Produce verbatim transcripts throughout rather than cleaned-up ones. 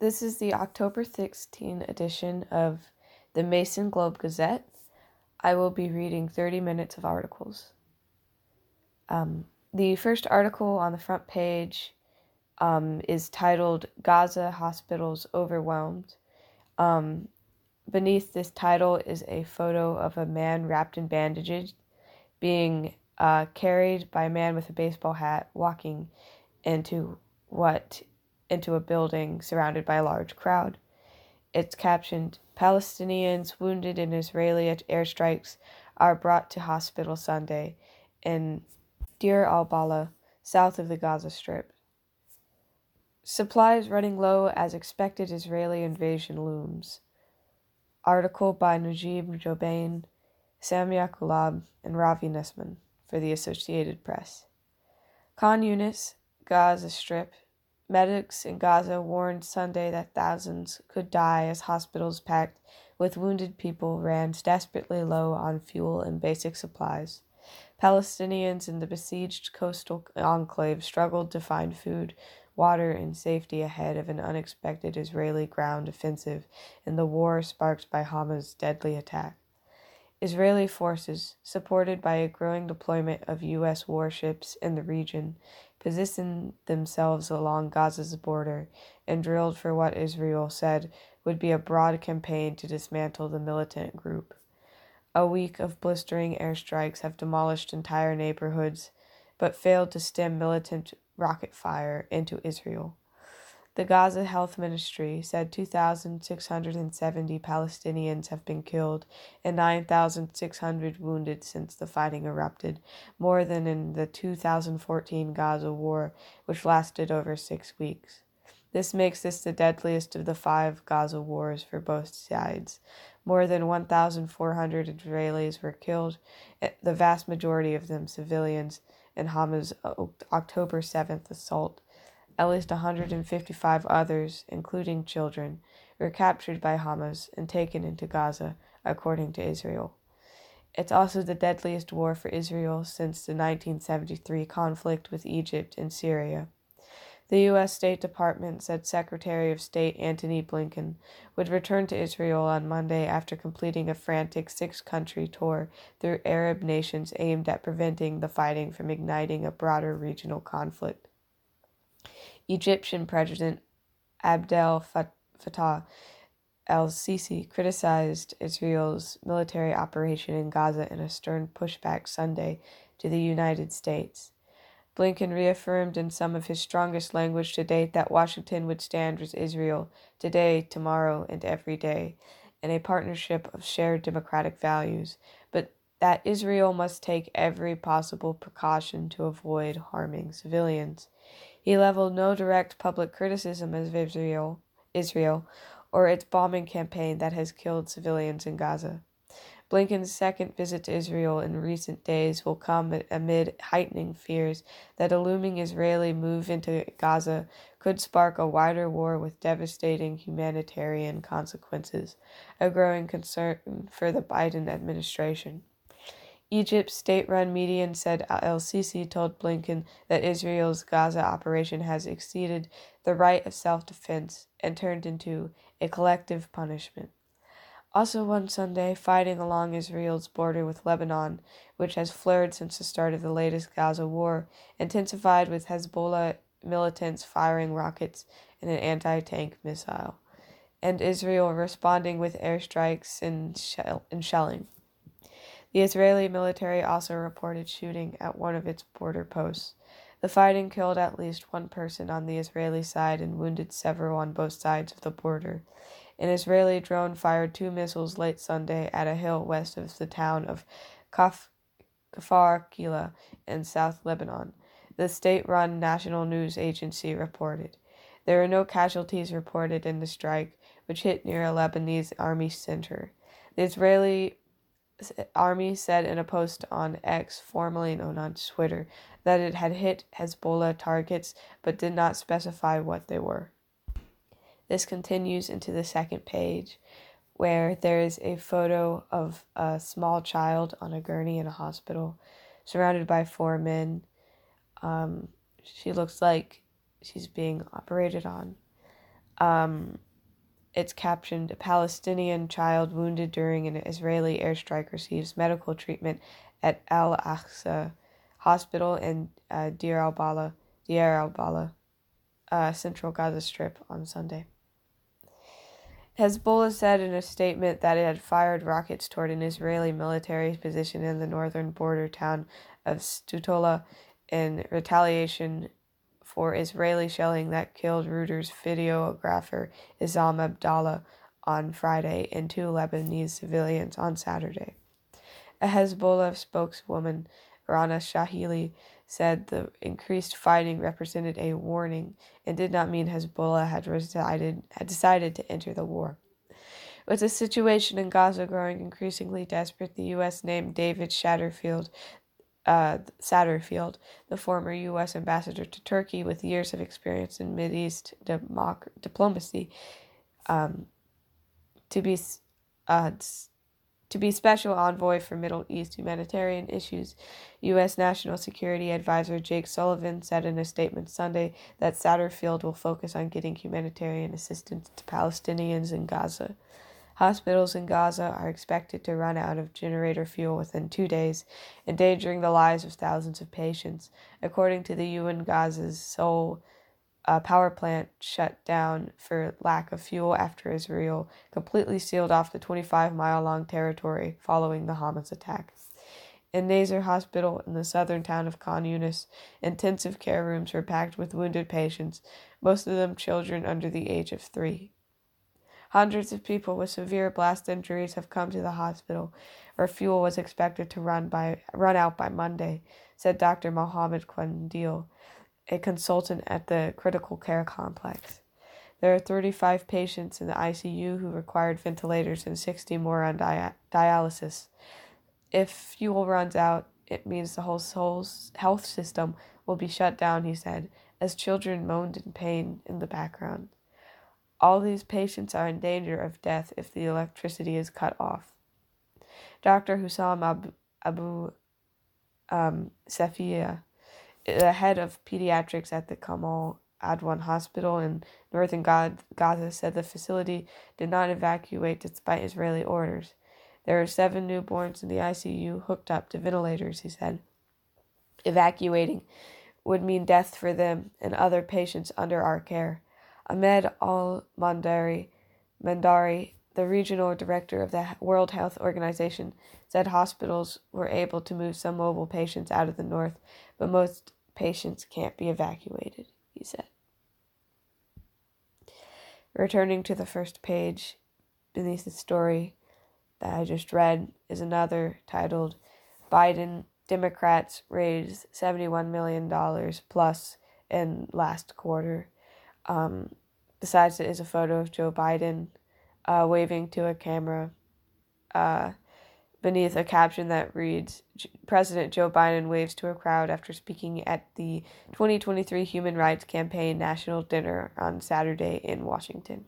This is the October sixteenth edition of the Mason Globe Gazette. I will be reading thirty minutes of articles. Um, the first article on the front page um, is titled Gaza Hospitals Overwhelmed. Um, beneath this title is a photo of a man wrapped in bandages being uh, carried by a man with a baseball hat walking into what into a building surrounded by a large crowd. It's captioned, Palestinians wounded in Israeli airstrikes are brought to hospital Sunday in Deir al-Balah, south of the Gaza Strip. Supplies running low as expected Israeli invasion looms. Article by Najib Jobain, Samia Kulab, and Ravi Nesman for the Associated Press. Khan Yunis, Gaza Strip. Medics in Gaza warned Sunday that thousands could die as hospitals packed with wounded people ran desperately low on fuel and basic supplies. Palestinians in the besieged coastal enclave struggled to find food, water, and safety ahead of an unexpected Israeli ground offensive in the war sparked by Hamas' deadly attack. Israeli forces, supported by a growing deployment of U S warships in the region, positioned themselves along Gaza's border and drilled for what Israel said would be a broad campaign to dismantle the militant group. A week of blistering airstrikes have demolished entire neighborhoods, but failed to stem militant rocket fire into Israel. The Gaza Health Ministry said two thousand six hundred seventy Palestinians have been killed and nine thousand six hundred wounded since the fighting erupted, more than in the two thousand fourteen Gaza war, which lasted over six weeks. This makes this the deadliest of the five Gaza wars for both sides. More than one thousand four hundred Israelis were killed, the vast majority of them civilians, in Hamas' October seventh assault. At least one hundred fifty-five others, including children, were captured by Hamas and taken into Gaza, according to Israel. It's also the deadliest war for Israel since the nineteen seventy-three conflict with Egypt and Syria. The U S State Department said Secretary of State Antony Blinken would return to Israel on Monday after completing a frantic six-country tour through Arab nations aimed at preventing the fighting from igniting a broader regional conflict. Egyptian President Abdel Fattah el-Sisi criticized Israel's military operation in Gaza in a stern pushback Sunday to the United States. Blinken reaffirmed in some of his strongest language to date that Washington would stand with Israel today, tomorrow, and every day, in a partnership of shared democratic values, but that Israel must take every possible precaution to avoid harming civilians. He leveled no direct public criticism of Israel, Israel or its bombing campaign that has killed civilians in Gaza. Blinken's second visit to Israel in recent days will come amid heightening fears that a looming Israeli move into Gaza could spark a wider war with devastating humanitarian consequences, a growing concern for the Biden administration. Egypt's state-run media said el-Sisi told Blinken that Israel's Gaza operation has exceeded the right of self-defense and turned into a collective punishment. Also on Sunday, fighting along Israel's border with Lebanon, which has flared since the start of the latest Gaza war, intensified with Hezbollah militants firing rockets and an anti-tank missile, and Israel responding with airstrikes and, shell- and shelling. The Israeli military also reported shooting at one of its border posts. The fighting killed at least one person on the Israeli side and wounded several on both sides of the border. An Israeli drone fired two missiles late Sunday at a hill west of the town of Kaf- Kfar Kila in South Lebanon, the state-run national news agency reported. There were no casualties reported in the strike, which hit near a Lebanese army center. The Israeli Army said in a post on X, formerly known as Twitter, that it had hit Hezbollah targets but did not specify what they were. This continues into the second page, where there is a photo of a small child on a gurney in a hospital, surrounded by four men. Um, she looks like she's being operated on. Um, it's captioned, "A Palestinian child wounded during an Israeli airstrike receives medical treatment at Al-Aqsa Hospital in uh, Deir al-Bala, Deir al-Bala, uh, Central Gaza Strip on Sunday." Hezbollah said in a statement that it had fired rockets toward an Israeli military position in the northern border town of Stutola in retaliation for Israeli shelling that killed Reuters videographer Isam Abdallah on Friday and two Lebanese civilians on Saturday. A Hezbollah spokeswoman, Rana Shahili, said the increased fighting represented a warning and did not mean Hezbollah had, resided, had decided to enter the war. With the situation in Gaza growing increasingly desperate, the U S named David Satterfield, uh, Satterfield, the former U S ambassador to Turkey with years of experience in Mideast democ- diplomacy, um, to be uh, to be special envoy for Middle East humanitarian issues. U S National Security Advisor Jake Sullivan said in a statement Sunday that Satterfield will focus on getting humanitarian assistance to Palestinians in Gaza. Hospitals in Gaza are expected to run out of generator fuel within two days, endangering the lives of thousands of patients, according to the U N. Gaza's sole uh, power plant shut down for lack of fuel after Israel completely sealed off the twenty-five mile long territory following the Hamas attack. In Nasser Hospital in the southern town of Khan Yunis, intensive care rooms were packed with wounded patients, most of them children under the age of three. Hundreds of people with severe blast injuries have come to the hospital, where fuel was expected to run by run out by Monday, said Doctor Mohammed Quandil, a consultant at the critical care complex. There are thirty-five patients in the I C U who required ventilators and sixty more on dia- dialysis. If fuel runs out, it means the whole Seoul's health system will be shut down, he said, as children moaned in pain in the background. All these patients are in danger of death if the electricity is cut off. Doctor Hussam Abu, Abu um, Safia, the head of pediatrics at the Kamal Adwan Hospital in northern Gaza, said the facility did not evacuate despite Israeli orders. There are seven newborns in the I C U hooked up to ventilators, he said. Evacuating would mean death for them and other patients under our care. Ahmed Al-Mandari, Mandari, the regional director of the World Health Organization, said hospitals were able to move some mobile patients out of the north, but most patients can't be evacuated, he said. Returning to the first page, beneath the story that I just read is another titled, "Biden Democrats Raise seventy-one million dollars plus in last quarter." Um, besides, it is a photo of Joe Biden uh, waving to a camera uh, beneath a caption that reads, "President Joe Biden waves to a crowd after speaking at the twenty twenty-three Human Rights Campaign National Dinner on Saturday in Washington."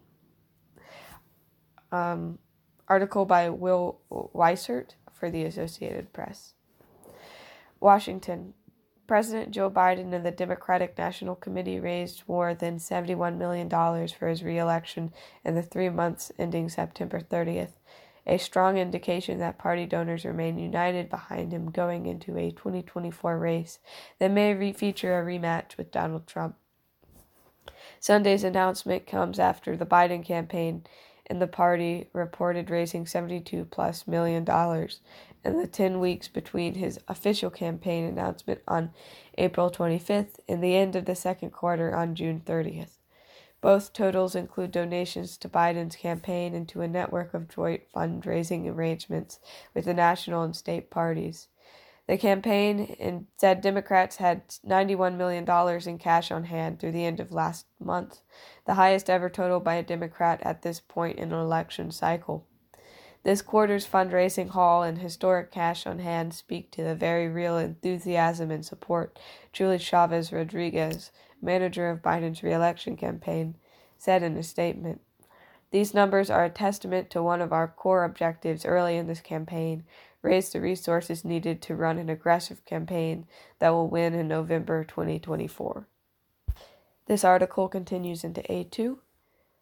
Um, article by Will Weissert for the Associated Press. Washington. President Joe Biden and the Democratic National Committee raised more than seventy-one million dollars for his re-election in the three months ending September thirtieth, a strong indication that party donors remain united behind him going into a twenty twenty-four race that may re- feature a rematch with Donald Trump. Sunday's announcement comes after the Biden campaign and the party reported raising seventy-two plus million dollars in the ten weeks between his official campaign announcement on April twenty-fifth and the end of the second quarter on June thirtieth. Both totals include donations to Biden's campaign and to a network of joint fundraising arrangements with the national and state parties. The campaign said Democrats had ninety-one million dollars in cash on hand through the end of last month, the highest ever total by a Democrat at this point in an election cycle. This quarter's fundraising haul and historic cash on hand speak to the very real enthusiasm and support, Julie Chavez Rodriguez, manager of Biden's re-election campaign, said in a statement. These numbers are a testament to one of our core objectives early in this campaign: raise the resources needed to run an aggressive campaign that will win in November twenty twenty-four. This article continues into A two.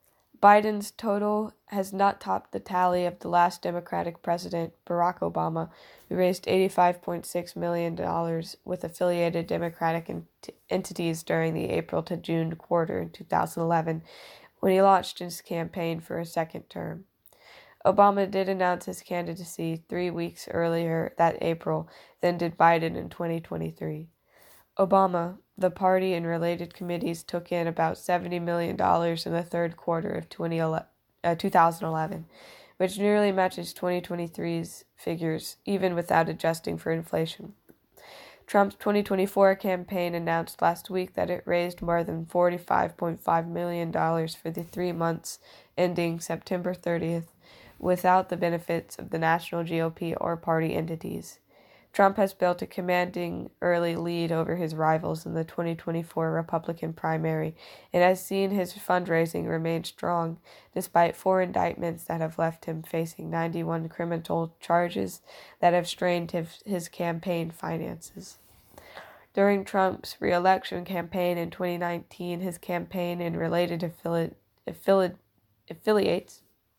Biden's total has not topped the tally of the last Democratic president, Barack Obama, who raised eighty-five point six million dollars with affiliated Democratic ent- entities during the April to June quarter in two thousand eleven, when he launched his campaign for a second term. Obama did announce his candidacy three weeks earlier that April than did Biden in twenty twenty-three. Obama, the party and related committees took in about seventy million dollars in the third quarter of twenty eleven, which nearly matches twenty twenty-three's figures, even without adjusting for inflation. Trump's twenty twenty-four campaign announced last week that it raised more than forty-five point five million dollars for the three months ending September thirtieth, without the benefits of the national G O P or party entities. Trump has built a commanding early lead over his rivals in the twenty twenty-four Republican primary and has seen his fundraising remain strong despite four indictments that have left him facing ninety-one criminal charges that have strained his, his campaign finances. During Trump's re-election campaign in twenty nineteen, his campaign and related affili- affili- affiliates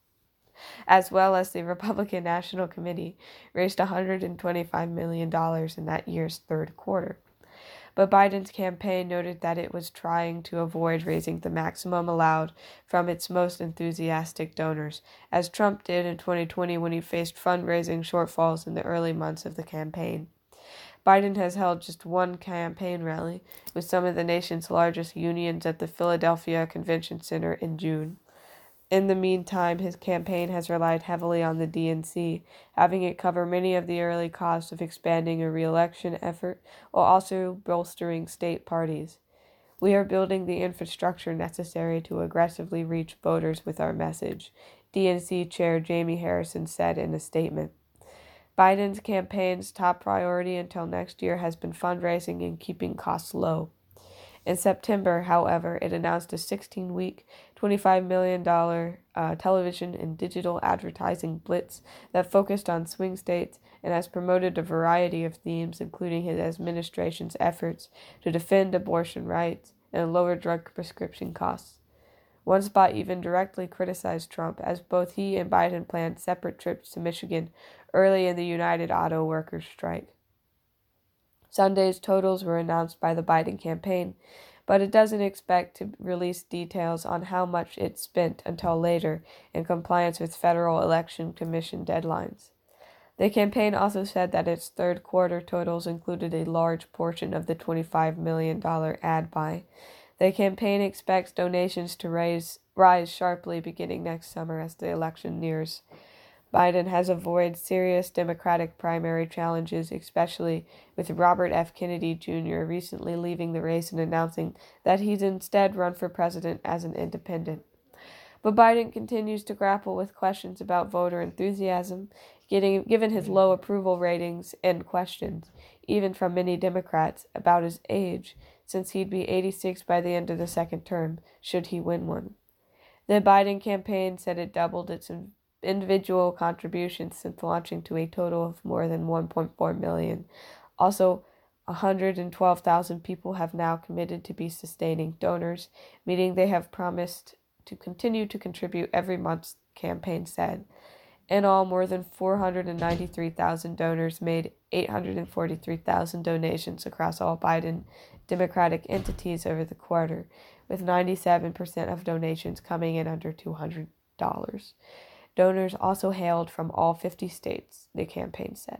as well as the Republican National Committee, raised one hundred twenty-five million dollars in that year's third quarter. But Biden's campaign noted that it was trying to avoid raising the maximum allowed from its most enthusiastic donors, as Trump did in twenty twenty when he faced fundraising shortfalls in the early months of the campaign. Biden has held just one campaign rally with some of the nation's largest unions at the Philadelphia Convention Center in June. In the meantime, his campaign has relied heavily on the D N C, having it cover many of the early costs of expanding a re-election effort while also bolstering state parties. We are building the infrastructure necessary to aggressively reach voters with our message, D N C Chair Jamie Harrison said in a statement. Biden's campaign's top priority until next year has been fundraising and keeping costs low. In September, however, it announced a sixteen-week, twenty-five million dollars uh, television and digital advertising blitz that focused on swing states and has promoted a variety of themes, including his administration's efforts to defend abortion rights and lower drug prescription costs. One spot even directly criticized Trump, as both he and Biden planned separate trips to Michigan early in the United Auto Workers strike. Sunday's totals were announced by the Biden campaign, but it doesn't expect to release details on how much it spent until later in compliance with Federal Election Commission deadlines. The campaign also said that its third quarter totals included a large portion of the twenty-five million dollars ad buy. The campaign expects donations to raise, rise sharply beginning next summer as the election nears. Biden has avoided serious Democratic primary challenges, especially with Robert F. Kennedy Junior recently leaving the race and announcing that he'd instead run for president as an independent. But Biden continues to grapple with questions about voter enthusiasm, getting, given his low approval ratings and questions, even from many Democrats, about his age, since he'd be eighty-six by the end of the second term, should he win one. The Biden campaign said it doubled its individual contributions since launching to a total of more than one point four million. Also, one hundred twelve thousand people have now committed to be sustaining donors, meaning they have promised to continue to contribute every month, campaign said. In all, more than four hundred ninety-three thousand donors made eight hundred forty-three thousand donations across all Biden Democratic entities over the quarter, with ninety-seven percent of donations coming in under two hundred dollars. Donors also hailed from all fifty states, the campaign said.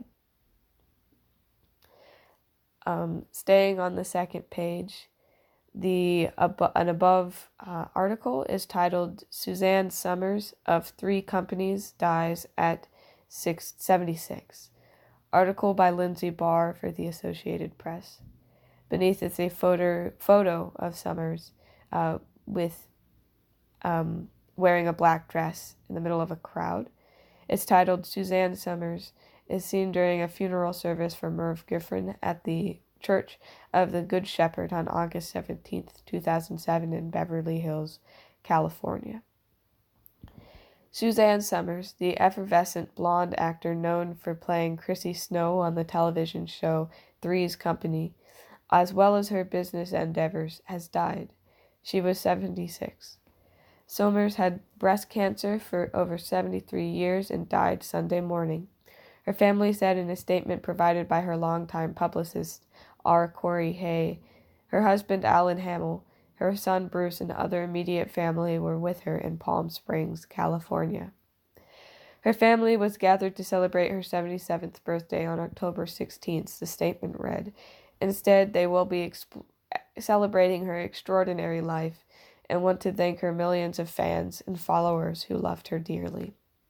Um, staying on the second page, the ab- an above uh, article is titled Suzanne Somers of Three Companies Dies at six seventy-six. Article by Lindsay Barr for the Associated Press. Beneath is a photo, photo of Somers uh, with... Um, wearing a black dress in the middle of a crowd. It's titled Suzanne Somers is seen during a funeral service for Merv Gifford at the Church of the Good Shepherd on August seventeenth, two thousand seven in Beverly Hills, California. Suzanne Somers, the effervescent blonde actor known for playing Chrissy Snow on the television show Three's Company, as well as her business endeavors, has died. She was seventy-six. Somers had breast cancer for over seventy-three years and died Sunday morning. Her family said in a statement provided by her longtime publicist, R. Corey Hay, her husband Alan Hamill, her son Bruce, and other immediate family were with her in Palm Springs, California. Her family was gathered to celebrate her seventy-seventh birthday on October sixteenth, the statement read. Instead, they will be exp- celebrating her extraordinary life and want to thank her millions of fans and followers who loved her dearly.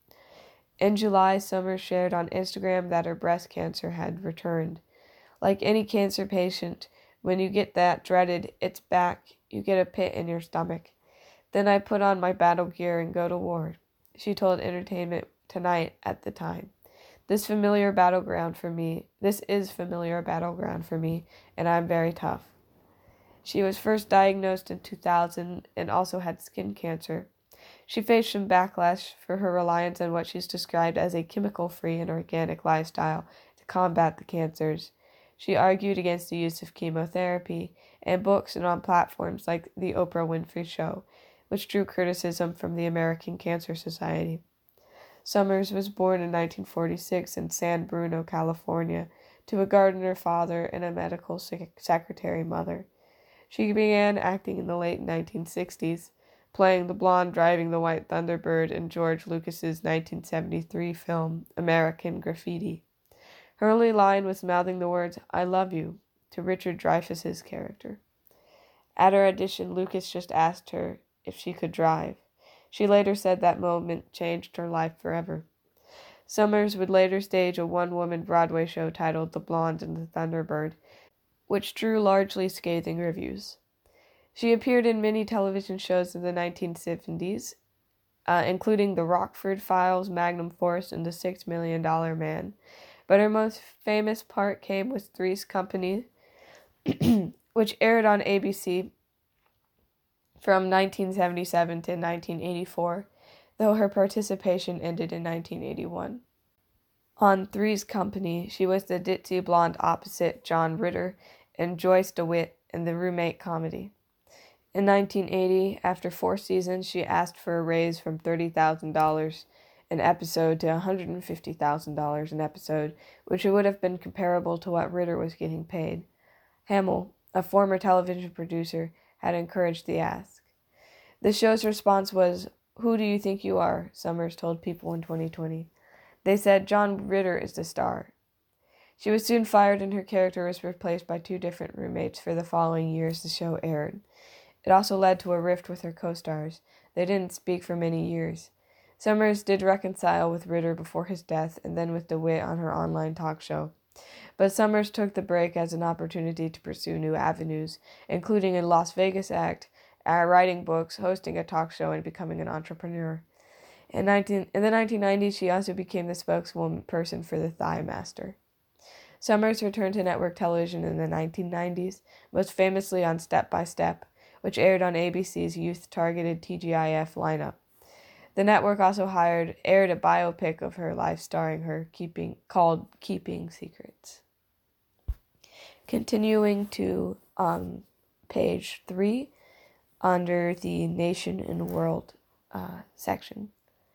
In July, Somers shared on Instagram that her breast cancer had returned. Like any cancer patient, when you get that dreaded, it's back, you get a pit in your stomach. Then I put on my battle gear and go to war, she told Entertainment Tonight at the time. This familiar battleground for me, this is familiar battleground for me, and I'm very tough. She was first diagnosed in two thousand and also had skin cancer. She faced some backlash for her reliance on what she's described as a chemical-free and organic lifestyle to combat the cancers. She argued against the use of chemotherapy and books and on platforms like The Oprah Winfrey Show, which drew criticism from the American Cancer Society. Somers was born in nineteen forty-six in San Bruno, California, to a gardener father and a medical sec- secretary mother. She began acting in the late nineteen sixties, playing the blonde driving the white Thunderbird in George Lucas's nineteen seventy-three film American Graffiti. Her only line was mouthing the words, "I love you," to Richard Dreyfuss's character. At her audition, Lucas just asked her if she could drive. She later said that moment changed her life forever. Somers would later stage a one-woman Broadway show titled The Blonde and the Thunderbird, which drew largely scathing reviews. She appeared in many television shows in the nineteen seventies, uh, including The Rockford Files, Magnum Force, and The Six Million Dollar Man. But her most famous part came with Three's Company, which aired on A B C from nineteen seventy-seven to nineteen eighty-four, though her participation ended in nineteen eighty-one. On Three's Company, she was the ditzy blonde opposite John Ritter and Joyce DeWitt in the roommate comedy. In nineteen eighty, after four seasons, she asked for a raise from thirty thousand dollars an episode to one hundred fifty thousand dollars an episode, which would have been comparable to what Ritter was getting paid. Hamill, a former television producer, had encouraged the ask. The show's response was, "Who do you think you are?" Somers told People in twenty twenty. They said, "John Ritter is the star." She was soon fired and her character was replaced by two different roommates for the following years the show aired. It also led to a rift with her co-stars. They didn't speak for many years. Somers did reconcile with Ritter before his death and then with DeWitt on her online talk show. But Somers took the break as an opportunity to pursue new avenues, including a Las Vegas act, uh, writing books, hosting a talk show, and becoming an entrepreneur. In, nineteen, in the nineteen nineties, she also became the spokesperson for the Thigh Master. Somers returned to network television in the nineteen nineties, most famously on Step by Step, which aired on A B C's youth-targeted T G I F lineup. The network also hired aired a biopic of her life starring her keeping called Keeping Secrets. Continuing to um, page three, under the Nation and World uh, section.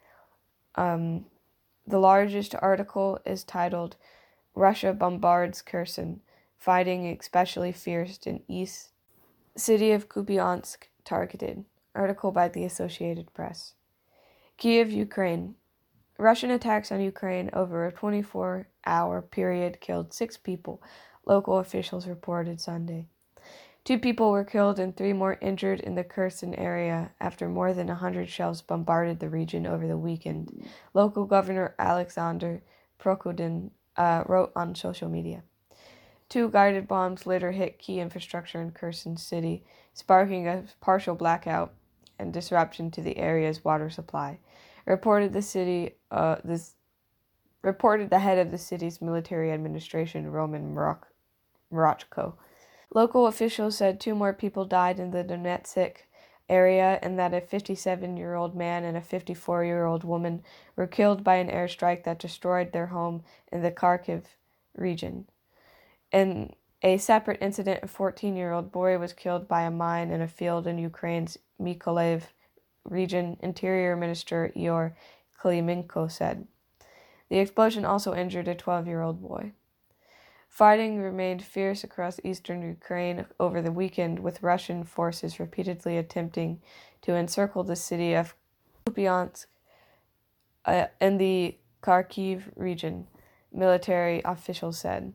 Um, the largest article is titled, Russia Bombards Kherson, Fighting Especially Fierce in East City of Kupiansk Targeted. Article by the Associated Press. Kiev, Ukraine. Russian attacks on Ukraine over a twenty-four hour period killed six people, local officials reported Sunday. Two people were killed and three more injured in the Kherson area after more than one hundred shells bombarded the region over the weekend, local Governor Alexander Prokudin uh, wrote on social media. Two guided bombs later hit key infrastructure in Kherson City, sparking a partial blackout and disruption to the area's water supply. Reported the city, uh, this reported the head of the city's military administration, Roman Morochko. Local officials said two more people died in the Donetsk area and that a fifty-seven-year-old man and a fifty-four-year-old woman were killed by an airstrike that destroyed their home in the Kharkiv region. In a separate incident, a fourteen-year-old boy was killed by a mine in a field in Ukraine's Mykolaiv region Interior Minister Ihor Klimenko said. The explosion also injured a twelve-year-old boy. Fighting remained fierce across eastern Ukraine over the weekend, with Russian forces repeatedly attempting to encircle the city of Kupiansk uh, in the Kharkiv region, military officials said.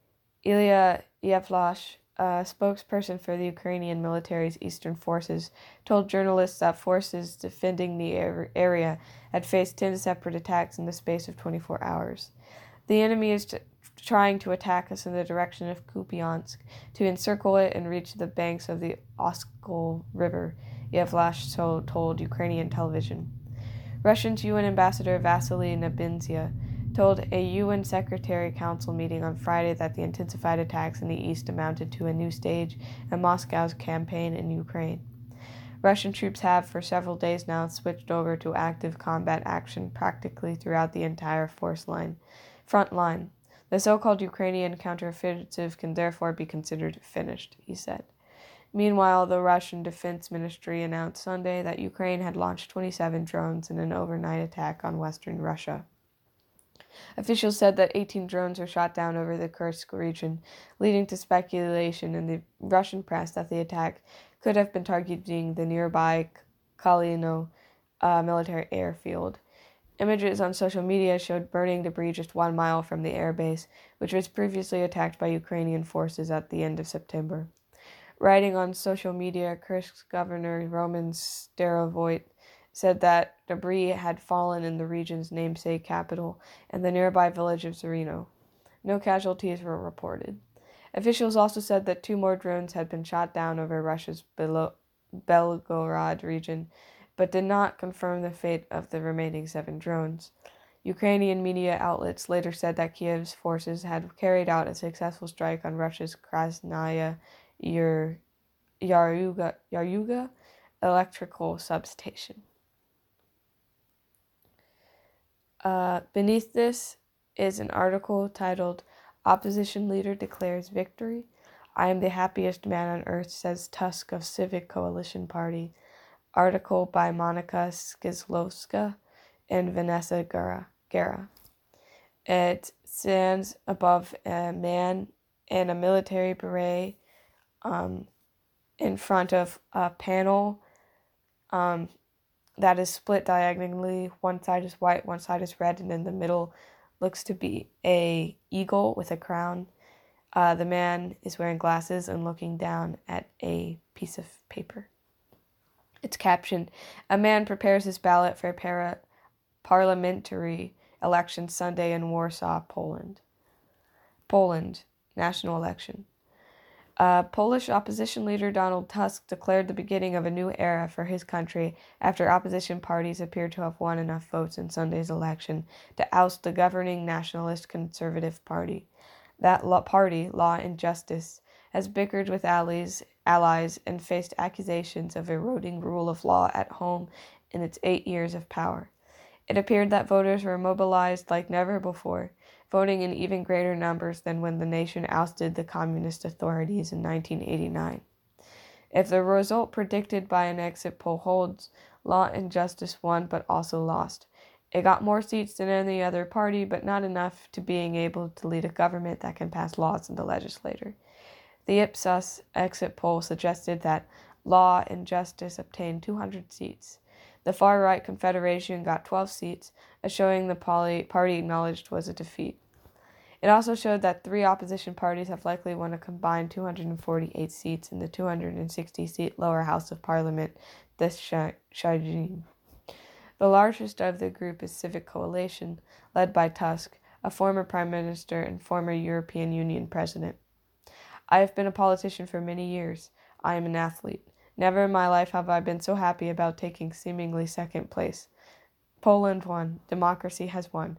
Ilya Yevlash, a spokesperson for the Ukrainian military's eastern forces, told journalists that forces defending the area had faced ten separate attacks in the space of twenty-four hours. The enemy is t- trying to attack us in the direction of Kupiansk, to encircle it and reach the banks of the Oskol River, Yevlash told, told Ukrainian television. Russia's U N ambassador Vasily Nebenzia told a U N Secretary Council meeting on Friday that the intensified attacks in the east amounted to a new stage in Moscow's campaign in Ukraine. Russian troops have, for several days now, switched over to active combat action practically throughout the entire force line, front line. The so-called Ukrainian counteroffensive can therefore be considered finished, he said. Meanwhile, the Russian Defense Ministry announced Sunday that Ukraine had launched twenty-seven drones in an overnight attack on western Russia. Officials said that eighteen drones were shot down over the Kursk region, leading to speculation in the Russian press that the attack could have been targeting the nearby Kalino uh, military airfield. Images on social media showed burning debris just one mile from the airbase, which was previously attacked by Ukrainian forces at the end of September. Writing on social media, Kursk's governor Roman Starovoyt said that debris had fallen in the region's namesake capital and the nearby village of Zerino. No casualties were reported. Officials also said that two more drones had been shot down over Russia's Belo- Belgorod region, but did not confirm the fate of the remaining seven drones. Ukrainian media outlets later said that Kiev's forces had carried out a successful strike on Russia's Krasnaya Yar- Yaruga, Yaruga electrical substation. Uh, beneath this is an article titled, Opposition Leader Declares Victory. I am the happiest man on earth, says Tusk of Civic Coalition Party. Article by Monica Skizlowska and Vanessa Guerra. It stands above a man in a military beret um, in front of a panel um, that is split diagonally. One side is white, one side is red, and in the middle looks to be a eagle with a crown. Uh, the man is wearing glasses and looking down at a piece of paper. It's captioned, A man prepares his ballot for a para- parliamentary election Sunday in Warsaw, Poland. Poland, national election. Uh, Polish opposition leader Donald Tusk declared the beginning of a new era for his country after opposition parties appeared to have won enough votes in Sunday's election to oust the governing Nationalist Conservative Party. That lo- party, Law and Justice, has bickered with allies, allies and faced accusations of eroding rule of law at home in its eight years of power. It appeared that voters were mobilized like never before, voting in even greater numbers than when the nation ousted the communist authorities in nineteen eighty-nine. If the result predicted by an exit poll holds, Law and Justice won but also lost. It got more seats than any other party, but not enough to being able to lead a government that can pass laws in the legislature. The Ipsos exit poll suggested that Law and Justice obtained two hundred seats. The far-right Confederation got twelve seats, a showing the party acknowledged was a defeat. It also showed that three opposition parties have likely won a combined two hundred forty-eight seats in the two hundred sixty-seat lower house of parliament this Shajin. The largest of the group is Civic Coalition, led by Tusk, a former prime minister and former European Union president. I have been a politician for many years. I am an athlete. Never in my life have I been so happy about taking seemingly second place. Poland won. Democracy has won.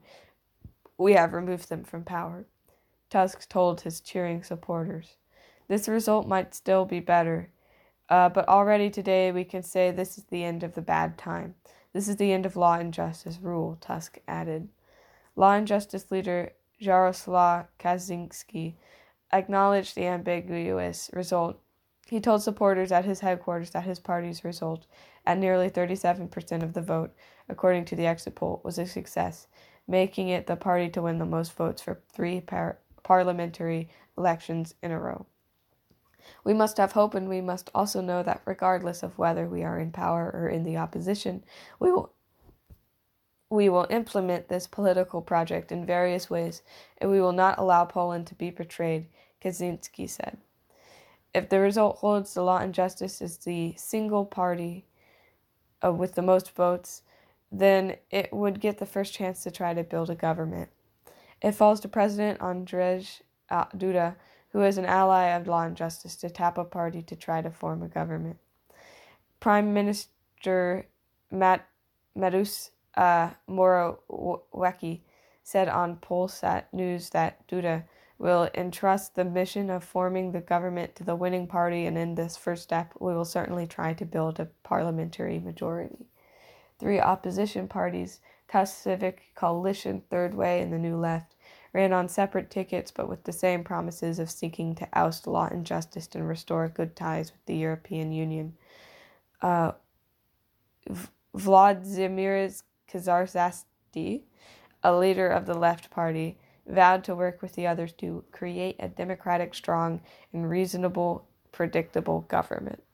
We have removed them from power, Tusk told his cheering supporters. This result might still be better, uh, but already today we can say this is the end of the bad time. This is the end of law and justice rule, Tusk added. Law and Justice leader Jaroslaw Kaczynski acknowledged the ambiguous result He told supporters at his headquarters that his party's result, at nearly thirty-seven percent of the vote, according to the exit poll, was a success, making it the party to win the most votes for three par- parliamentary elections in a row. We must have hope, and we must also know that regardless of whether we are in power or in the opposition, we will we will implement this political project in various ways, and we will not allow Poland to be betrayed, Kaczynski said. If the result holds, the Law and Justice is the single party uh, with the most votes, then it would get the first chance to try to build a government. It falls to President Andrzej uh, Duda, who is an ally of Law and Justice, to tap a party to try to form a government. Prime Minister Mat- Mateusz uh, Morawiecki said on Polsat News that Duda will entrust the mission of forming the government to the winning party, and in this first step, we will certainly try to build a parliamentary majority. Three opposition parties, TUS Civic Coalition, Third Way, and the New Left, ran on separate tickets but with the same promises of seeking to oust Law and Justice and restore good ties with the European Union. Uh, v- Vladimir Kazarsky, a leader of the Left Party, vowed to work with the others to create a democratic, strong, and reasonable, predictable government.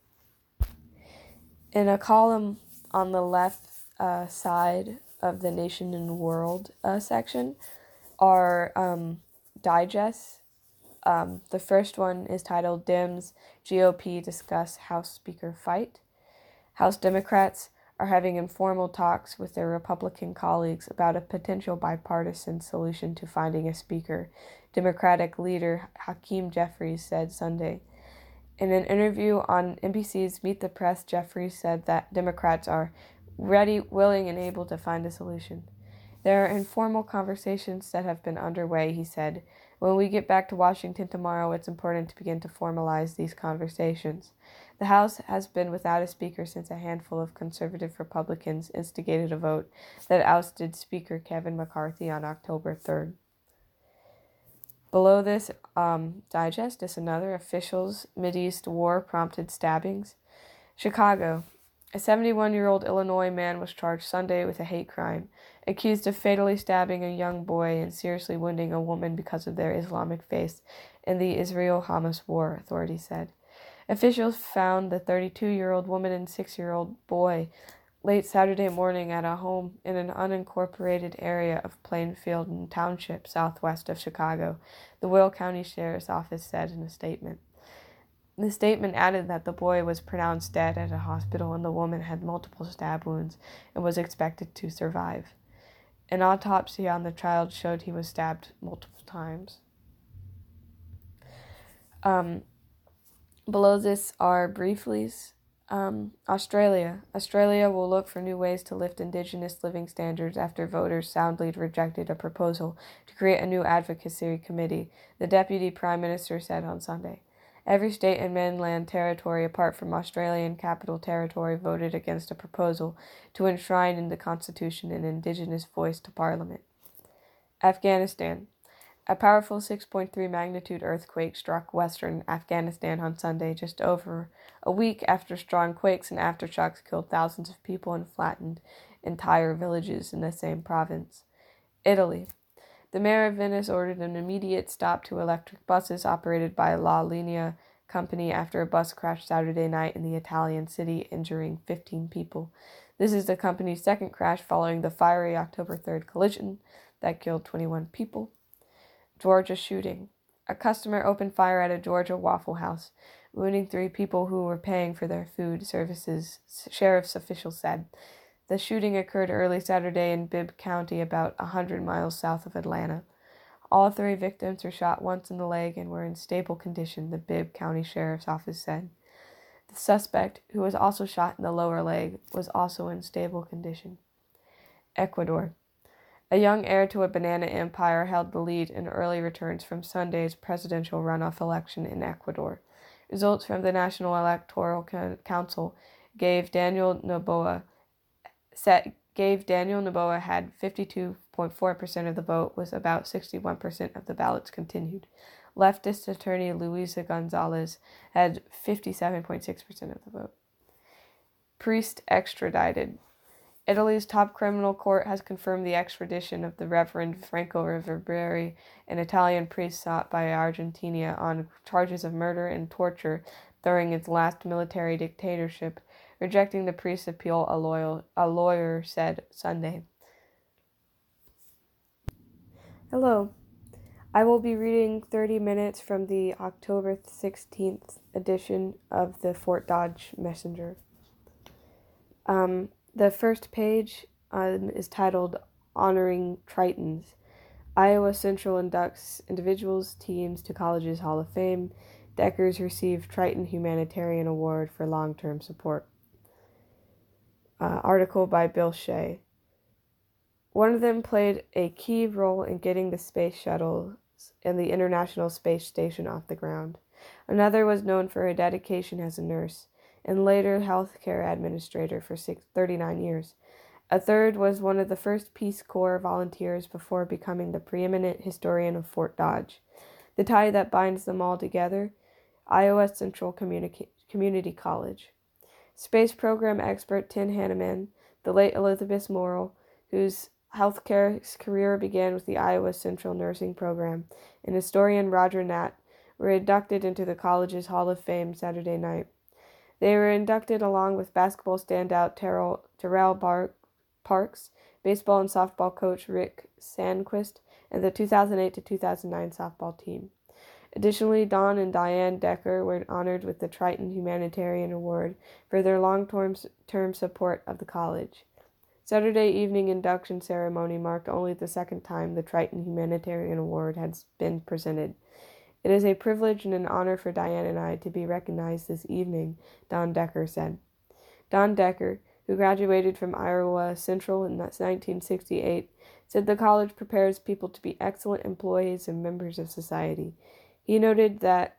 In a column on the left uh, side of the Nation and World uh, section are um, digests. Um, the first one is titled Dems, G O P Discuss House Speaker Fight. House Democrats are having informal talks with their Republican colleagues about a potential bipartisan solution to finding a speaker, Democratic leader Hakeem Jeffries said Sunday. In an interview on N B C's Meet the Press, Jeffries said that Democrats are ready, willing, and able to find a solution. There are informal conversations that have been underway, he said. When we get back to Washington tomorrow, it's important to begin to formalize these conversations. The House has been without a speaker since a handful of conservative Republicans instigated a vote that ousted Speaker Kevin McCarthy on October third. Below this um, digest is another officials Mideast war prompted stabbings. Chicago. A seventy-one-year-old Illinois man was charged Sunday with a hate crime, accused of fatally stabbing a young boy and seriously wounding a woman because of their Islamic faith in the Israel-Hamas war, authorities said. Officials found the thirty-two-year-old woman and six-year-old boy late Saturday morning at a home in an unincorporated area of Plainfield Township, southwest of Chicago, the Will County Sheriff's Office said in a statement. The statement added that the boy was pronounced dead at a hospital and the woman had multiple stab wounds and was expected to survive. An autopsy on the child showed he was stabbed multiple times. Um, below this are brieflies. Um, Australia. Australia will look for new ways to lift Indigenous living standards after voters soundly rejected a proposal to create a new advocacy committee, the Deputy Prime Minister said on Sunday. Every state and mainland territory apart from Australian Capital Territory voted against a proposal to enshrine in the Constitution an Indigenous voice to Parliament. Afghanistan. A powerful six point three magnitude earthquake struck western Afghanistan on Sunday, just over a week after strong quakes and aftershocks killed thousands of people and flattened entire villages in the same province. Italy. The mayor of Venice ordered an immediate stop to electric buses operated by La Linea company after a bus crashed Saturday night in the Italian city, injuring fifteen people. This is the company's second crash following the fiery October third collision that killed twenty-one people. Georgia shooting. A customer opened fire at a Georgia Waffle House, wounding three people who were paying for their food, services, sheriff's officials said. The shooting occurred early Saturday in Bibb County, about one hundred miles south of Atlanta. All three victims were shot once in the leg and were in stable condition, the Bibb County Sheriff's Office said. The suspect, who was also shot in the lower leg, was also in stable condition. Ecuador. A young heir to a banana empire held the lead in early returns from Sunday's presidential runoff election in Ecuador. Results from the National Electoral Council gave Daniel Noboa Set, gave Daniel Noboa had fifty-two point four percent of the vote, with about sixty-one percent of the ballots continued. Leftist attorney Luisa Gonzalez had fifty-seven point six percent of the vote. Priest extradited. Italy's top criminal court has confirmed the extradition of the Reverend Franco Reverberi, an Italian priest sought by Argentina on charges of murder and torture during its last military dictatorship, rejecting the priest's appeal, a, loyal, a lawyer said Sunday. Hello. I will be reading thirty minutes from the October sixteenth edition of the Fort Dodge Messenger. Um... The first page um, is titled Honoring Tritons. Iowa Central inducts individuals, teams to college's Hall of Fame. Deckers receive Triton Humanitarian Award for long-term support. Uh, article by Bill Shea. One of them played a key role in getting the space shuttles and the International Space Station off the ground. Another was known for her dedication as a nurse, and later healthcare administrator for six, thirty-nine years. A third was one of the first Peace Corps volunteers before becoming the preeminent historian of Fort Dodge. The tie that binds them all together, Iowa Central Communi- Community College. Space program expert Tim Hanneman, the late Elizabeth Morrill, whose healthcare career began with the Iowa Central Nursing Program, and historian Roger Natt were inducted into the college's Hall of Fame Saturday night. They were inducted along with basketball standout Terrell, Terrell Bar- Parks, baseball and softball coach Rick Sandquist, and the two thousand eight to two thousand nine softball team. Additionally, Don and Diane Decker were honored with the Triton Humanitarian Award for their long-term term support of the college. Saturday evening induction ceremony marked only the second time the Triton Humanitarian Award has been presented. It is a privilege and an honor for Diane and I to be recognized this evening, Don Decker said. Don Decker, who graduated from Iowa Central in nineteen sixty-eight, said the college prepares people to be excellent employees and members of society. He noted that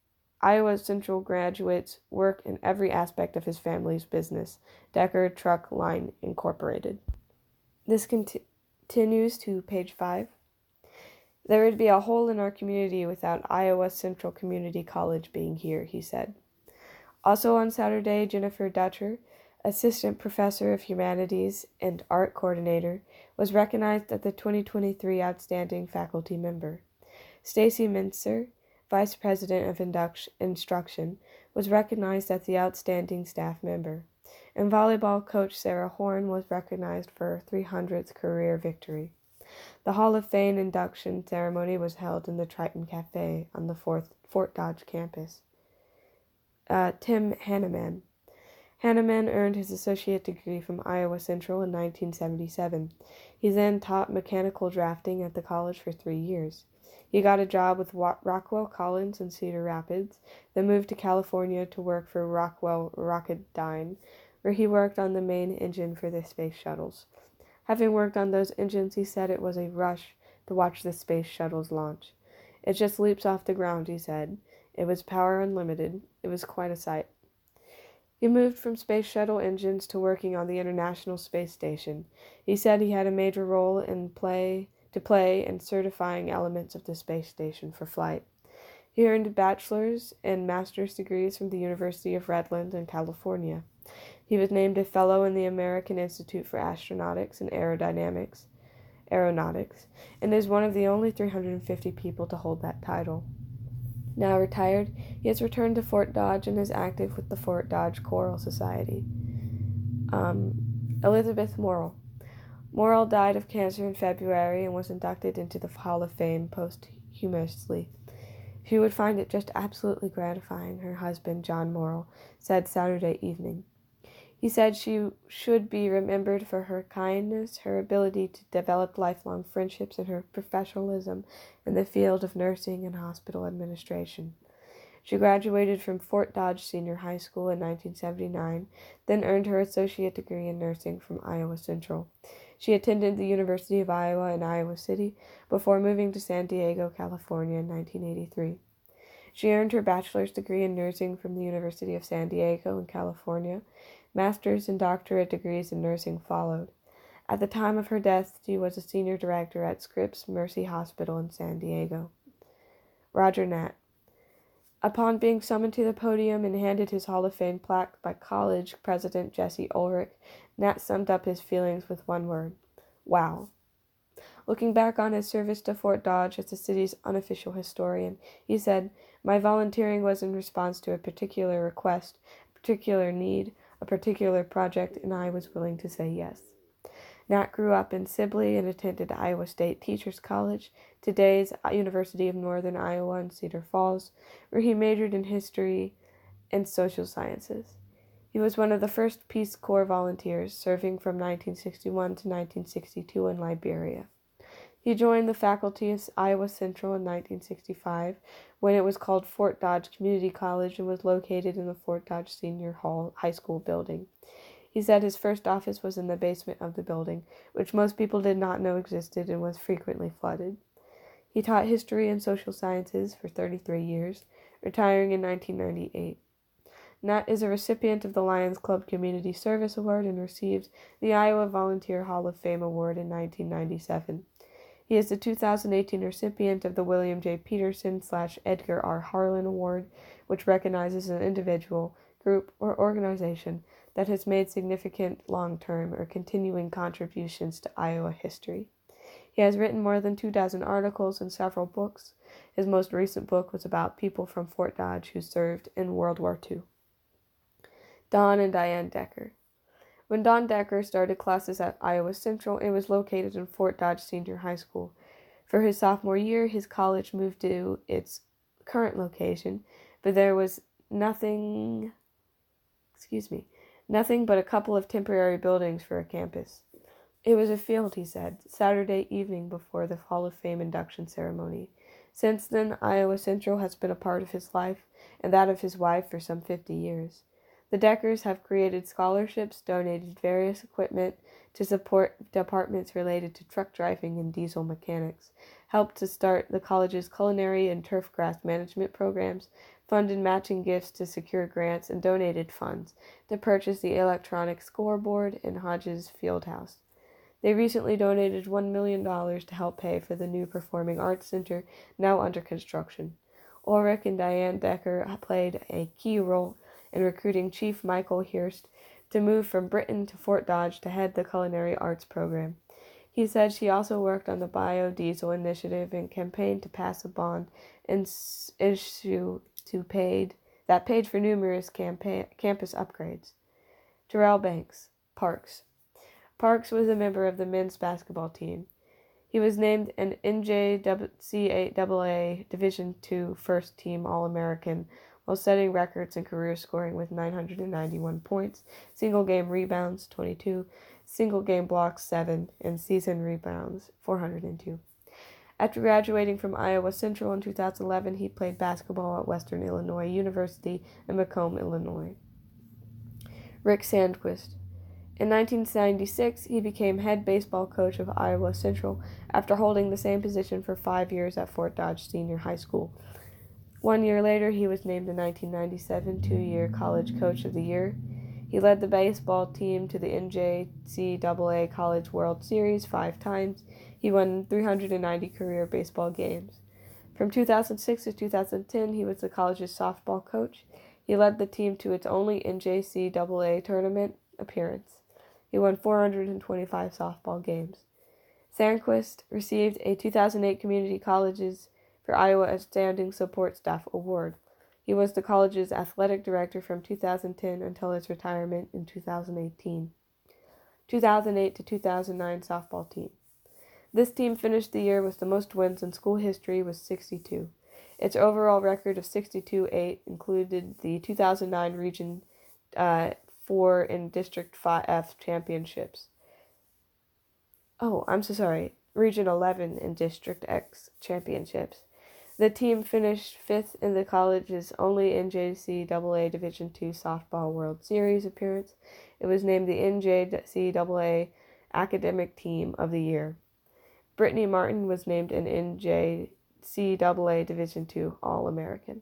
Iowa Central graduates work in every aspect of his family's business, Decker Truck Line Incorporated. This conti- continues to page five. There would be a hole in our community without Iowa Central Community College being here, he said. Also on Saturday, Jennifer Dutcher, assistant professor of humanities and art coordinator, was recognized as the twenty twenty-three Outstanding Faculty Member. Stacy Mincer, vice president of induct- instruction, was recognized as the Outstanding Staff Member. And volleyball coach Sarah Horn was recognized for her three hundredth career victory. The Hall of Fame induction ceremony was held in the Triton Cafe on the Fort, Fort Dodge campus. Uh, Tim Hanneman. Hanneman earned his associate degree from Iowa Central in nineteen seventy-seven. He then taught mechanical drafting at the college for three years. He got a job with Rockwell Collins in Cedar Rapids, then moved to California to work for Rockwell Rocketdyne, where he worked on the main engine for the space shuttles. Having worked on those engines, he said it was a rush to watch the space shuttles launch. It just leaps off the ground, he said. It was power unlimited. It was quite a sight. He moved from space shuttle engines to working on the International Space Station. He said he had a major role in play to play in certifying elements of the space station for flight. He earned a bachelor's and master's degrees from the University of Redlands in California. He was named a fellow in the American Institute for Astronautics and Aerodynamics, Aeronautics, and is one of the only three hundred fifty people to hold that title. Now retired, he has returned to Fort Dodge and is active with the Fort Dodge Choral Society. Um, Elizabeth Morrill. Morrill died of cancer in February and was inducted into the Hall of Fame posthumously. She would find it just absolutely gratifying, her husband, John Morrill, said Saturday evening. He said she should be remembered for her kindness, her ability to develop lifelong friendships, and her professionalism in the field of nursing and hospital administration. She graduated from Fort Dodge Senior High School in nineteen seventy-nine, then earned her associate degree in nursing from Iowa Central. She attended the University of Iowa in Iowa City before moving to San Diego, California in nineteen eighty-three. She earned her bachelor's degree in nursing from the University of San Diego in California. Master's and doctorate degrees in nursing followed. At the time of her death, she was a senior director at Scripps Mercy Hospital in San Diego. Roger Nat. Upon being summoned to the podium and handed his Hall of Fame plaque by college president Jesse Ulrich, Nat summed up his feelings with one word: wow. Looking back on his service to Fort Dodge as the city's unofficial historian, he said, "My volunteering was in response to a particular request, a particular need, a particular project, and I was willing to say yes." Nat grew up in Sibley and attended Iowa State Teachers College, today's University of Northern Iowa in Cedar Falls, where he majored in history and social sciences. He was one of the first Peace Corps volunteers, serving from nineteen sixty-one to nineteen sixty-two in Liberia. He joined the faculty of Iowa Central in nineteen sixty-five, when it was called Fort Dodge Community College and was located in the Fort Dodge Senior Hall High School building. He said his first office was in the basement of the building, which most people did not know existed and was frequently flooded. He taught history and social sciences for thirty-three years, retiring in nineteen ninety-eight. Nat is a recipient of the Lions Club Community Service Award and received the Iowa Volunteer Hall of Fame Award in nineteen ninety-seven. He is the two thousand eighteen recipient of the William J. Peterson slash Edgar R. Harlan Award, which recognizes an individual, group, or organization that has made significant long-term or continuing contributions to Iowa history. He has written more than two dozen articles and several books. His most recent book was about people from Fort Dodge who served in World War Two. Don and Diane Decker. When Don Decker started classes at Iowa Central, it was located in Fort Dodge Senior High School. For his sophomore year, his college moved to its current location, but there was nothing, excuse me, nothing but a couple of temporary buildings for a campus. It was a field, he said, Saturday evening before the Hall of Fame induction ceremony. Since then, Iowa Central has been a part of his life and that of his wife for some fifty years. The Deckers have created scholarships, donated various equipment to support departments related to truck driving and diesel mechanics, helped to start the college's culinary and turf grass management programs, funded matching gifts to secure grants, and donated funds to purchase the electronic scoreboard in Hodges Fieldhouse. They recently donated one million dollars to help pay for the new Performing Arts Center, now under construction. Ulrich and Diane Decker played a key role in recruiting Chief Michael Hirst to move from Britain to Fort Dodge to head the culinary arts program. He said she also worked on the biodiesel initiative and campaigned to pass a bond and issue to paid that paid for numerous campa- campus upgrades. Terrell Banks, Parks. Parks was a member of the men's basketball team. He was named an N J C A A Division two First Team All-American while setting records in career scoring with nine hundred ninety-one points, single-game rebounds, twenty-two, single-game blocks, seven, and season rebounds, four hundred two. After graduating from Iowa Central in two thousand eleven, he played basketball at Western Illinois University in Macomb, Illinois. Rick Sandquist. In nineteen ninety-six, he became head baseball coach of Iowa Central after holding the same position for five years at Fort Dodge Senior High School. One year later, he was named the nineteen ninety-seven two-year College Coach of the Year. He led the baseball team to the N J C A A College World Series five times. He won three hundred ninety career baseball games. From two thousand six to two thousand ten, he was the college's softball coach. He led the team to its only N J C A A tournament appearance. He won four hundred twenty-five softball games. Sandquist received a two thousand eight Community Colleges for Iowa Outstanding Support Staff Award. He was the college's athletic director from two thousand ten until his retirement in two thousand eighteen. two thousand eight to two thousand nine softball team. This team finished the year with the most wins in school history with sixty-two. Its overall record of sixty-two eight included the two thousand nine Region uh, four and District five F championships. Oh, I'm so sorry. Region eleven and District X championships. The team finished fifth in the college's only N J C A A Division two Softball World Series appearance. It was named the N J C A A Academic Team of the Year. Brittany Martin was named an N J C A A Division two All-American.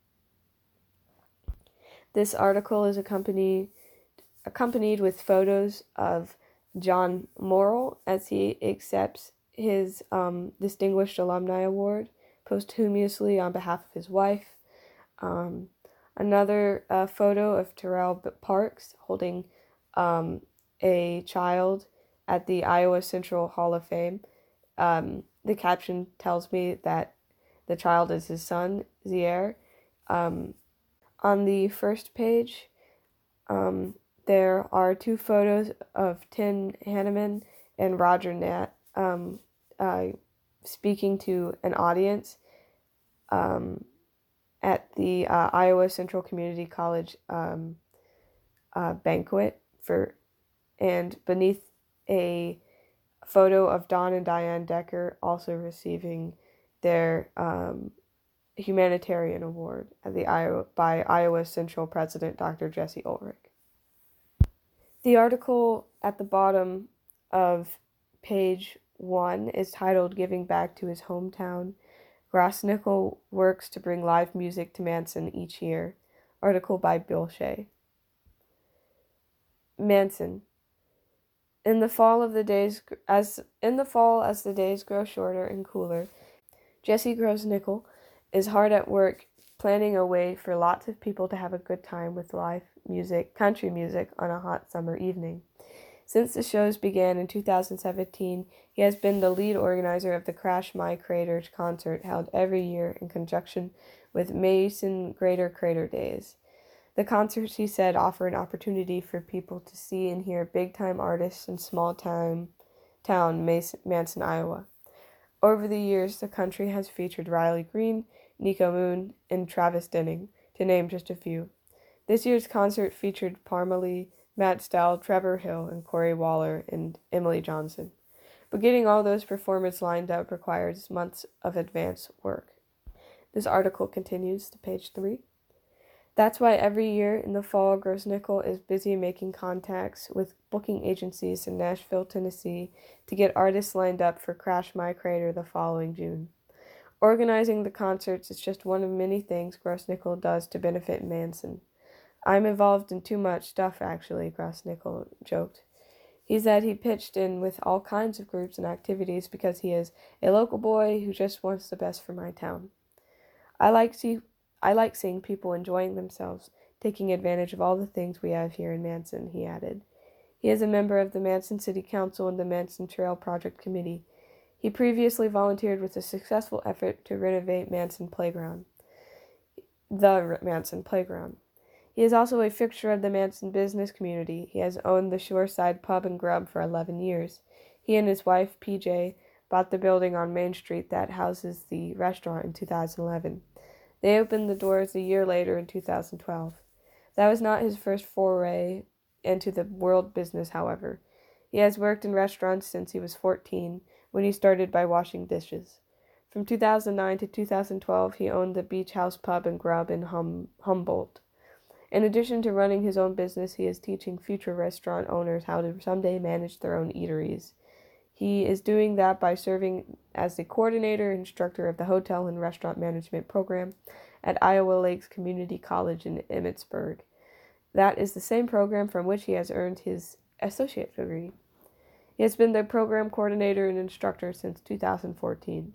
This article is accompanied accompanied with photos of John Morrill as he accepts his um, Distinguished Alumni Award posthumously on behalf of his wife. Um, another uh, photo of Terrell Parks holding um, a child at the Iowa Central Hall of Fame. Um, the caption tells me that the child is his son, Zier. Um, on the first page, um, there are two photos of Tim Hanneman and Roger Nat um, uh, speaking to an audience um, at the uh, Iowa Central Community College um, uh, banquet for, and beneath a photo of Don and Diane Decker also receiving their um, humanitarian award at the Iowa by Iowa Central President Doctor Jesse Ulrich. The article at the bottom of page one is titled "Giving Back to His Hometown." Grosnickel works to bring live music to Manson each year. Article by Bill Shea. Manson. In the fall of the days as in the fall as the days grow shorter and cooler, Jesse Grosnickel is hard at work planning a way for lots of people to have a good time with live music, country music, on a hot summer evening. Since the shows began in two thousand seventeen, he has been the lead organizer of the Crash My Crater concert held every year in conjunction with Mason Greater Crater Days. The concerts, he said, offer an opportunity for people to see and hear big-time artists in small-town town Manson, Iowa. Over the years, the country has featured Riley Green, Nico Moon, and Travis Denning, to name just a few. This year's concert featured Parmalee, Matt Stell, Trevor Hill, and Corey Waller, and Emily Johnson. But getting all those performers lined up requires months of advance work. This article continues to page three. That's why every year in the fall, Grosnickel is busy making contacts with booking agencies in Nashville, Tennessee, to get artists lined up for Crash My Crater the following June. Organizing the concerts is just one of many things Grosnickel does to benefit Manson. I'm involved in too much stuff, actually, Grosnickel joked. He said he pitched in with all kinds of groups and activities because he is a local boy who just wants the best for my town. I like see I like seeing people enjoying themselves, taking advantage of all the things we have here in Manson, he added. He is a member of the Manson City Council and the Manson Trail Project Committee. He previously volunteered with a successful effort to renovate Manson Playground, the Manson Playground. He is also a fixture of the Manson business community. He has owned the Shoreside Pub and Grub for eleven years. He and his wife, P J, bought the building on Main Street that houses the restaurant in two thousand eleven. They opened the doors a year later in two thousand twelve. That was not his first foray into the world business, however. He has worked in restaurants since he was fourteen, when he started by washing dishes. From two thousand nine to two thousand twelve, he owned the Beach House Pub and Grub in hum- Humboldt. In addition to running his own business, he is teaching future restaurant owners how to someday manage their own eateries. He is doing that by serving as the coordinator and instructor of the Hotel and Restaurant Management program at Iowa Lakes Community College in Emmitsburg. That is the same program from which he has earned his associate degree. He has been the program coordinator and instructor since two thousand fourteen.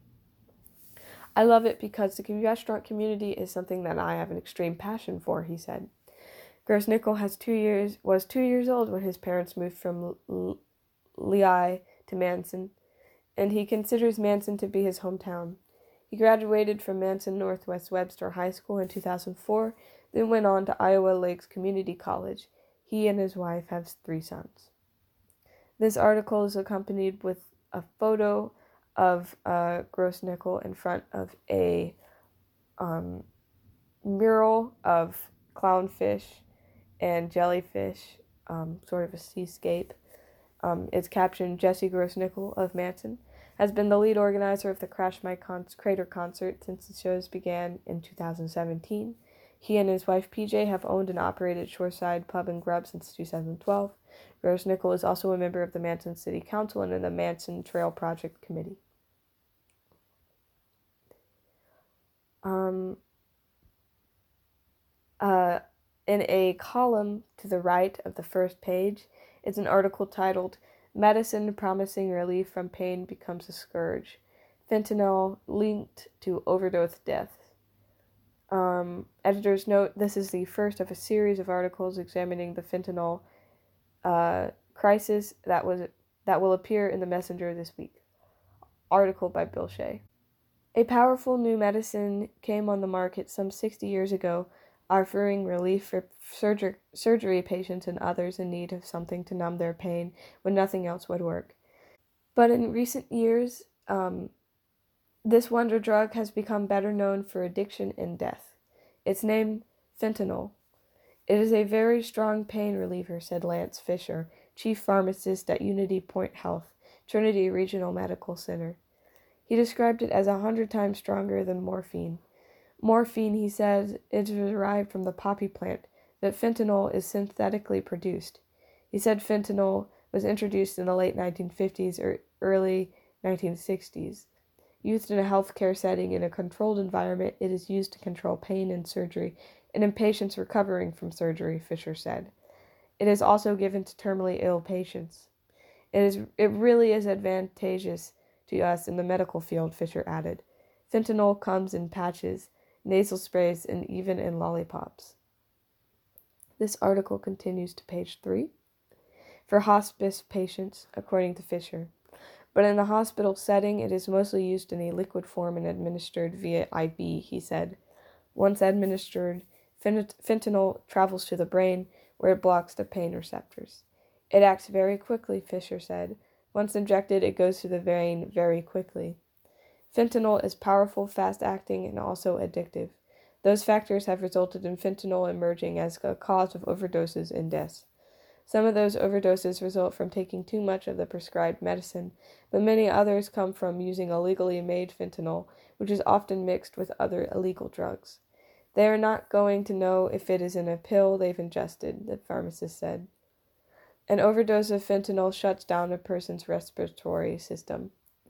I love it because the restaurant community is something that I have an extreme passion for, he said. Grosnickel has two years was two years old when his parents moved from L- Lehigh to Manson, and he considers Manson to be his hometown. He graduated from Manson Northwest Webster High School in two thousand four, then went on to Iowa Lakes Community College. He and his wife have three sons. This article is accompanied with a photo of uh, Grosnickel in front of a um, mural of clownfish and jellyfish, um, sort of a seascape. Um, it's captioned, Jesse Grosnickel of Manson has been the lead organizer of the Crash My Con- Crater concert since the shows began in two thousand seventeen. He and his wife P J have owned and operated Shoreside Pub and Grub since two thousand twelve. Grosnickel is also a member of the Manson City Council and in the Manson Trail Project Committee. Um, uh, in a column to the right of the first page is an article titled, Medicine Promising Relief from Pain Becomes a Scourge. fentanyl linked to overdose deaths. Um, editor's note, this is the first of a series of articles examining the fentanyl uh, crisis that was that will appear in the Messenger this week. Article by Bill Shea. A powerful new medicine came on the market some sixty years ago, offering relief for surger- surgery patients and others in need of something to numb their pain when nothing else would work. But in recent years, um, this wonder drug has become better known for addiction and death. Its name, fentanyl. It is a very strong pain reliever, said Lance Fisher, chief pharmacist at Unity Point Health, Trinity Regional Medical Center. He described it as a hundred times stronger than morphine. Morphine, he said, is derived from the poppy plant, but fentanyl is synthetically produced. He said fentanyl was introduced in the late nineteen fifties or early nineteen sixties. Used in a healthcare setting in a controlled environment, it is used to control pain in surgery and in patients recovering from surgery, Fisher said. It is also given to terminally ill patients. It is it really is advantageous to us in the medical field, Fisher added. Fentanyl comes in patches, nasal sprays, and even in lollipops. This article continues to page three. For hospice patients, according to Fisher. But in the hospital setting, it is mostly used in a liquid form and administered via I V, he said. Once administered, fentanyl travels to the brain, where it blocks the pain receptors. It acts very quickly, Fisher said. Once injected, it goes to the vein very quickly. Fentanyl is powerful, fast-acting, and also addictive. Those factors have resulted in fentanyl emerging as a cause of overdoses and deaths. Some of those overdoses result from taking too much of the prescribed medicine, but many others come from using illegally made fentanyl, which is often mixed with other illegal drugs. They are not going to know if it is in a pill they've ingested, the pharmacist said. An overdose of fentanyl shuts down a person's respiratory system.